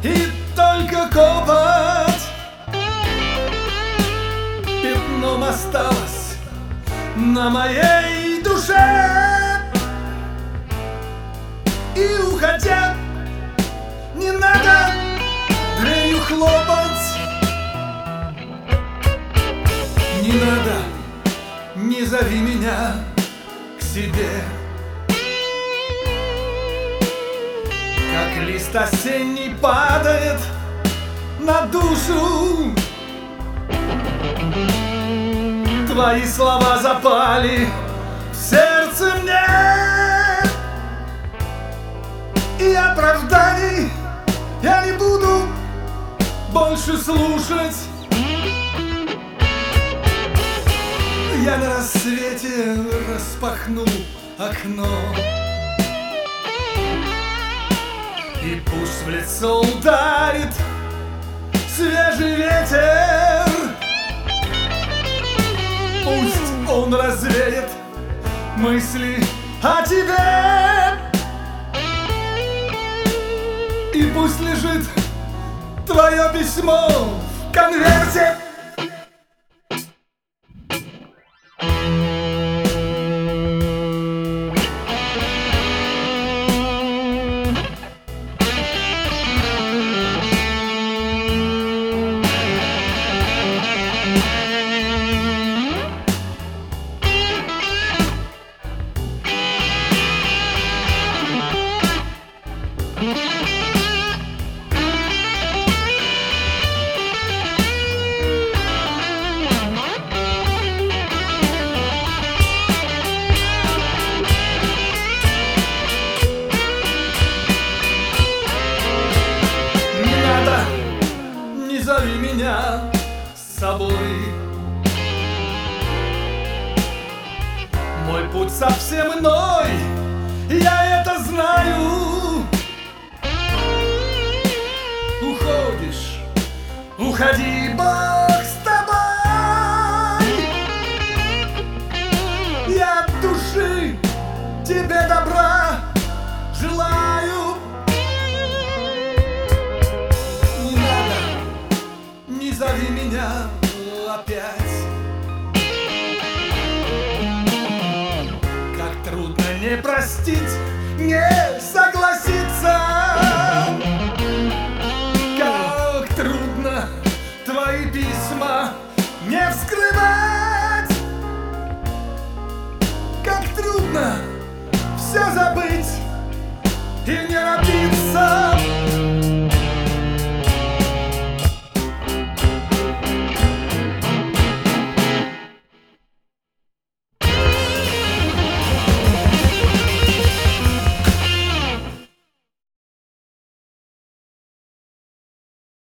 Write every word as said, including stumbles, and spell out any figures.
и только копоть пятном осталось на моей душе. И уходя, не надо дверью хлопать, не надо, не зови меня к себе. Как лист осенний падает на душу, твои слова запали в сердце мне. И оправданий я не буду больше слушать. Я на рассвете распахну окно, и пусть в лицо ударит свежий ветер. Пусть он развеет мысли о тебе, и пусть лежит твое письмо в конверте. Зови меня с собой. Мой путь совсем иной, я это знаю. Уходишь, уходи, Бог с тобой. Я от души тебе добра желаю. Зови меня опять. Как трудно не простить, не согласиться. Как трудно твои письма не вскрывать. Как трудно все забыть и не напиться.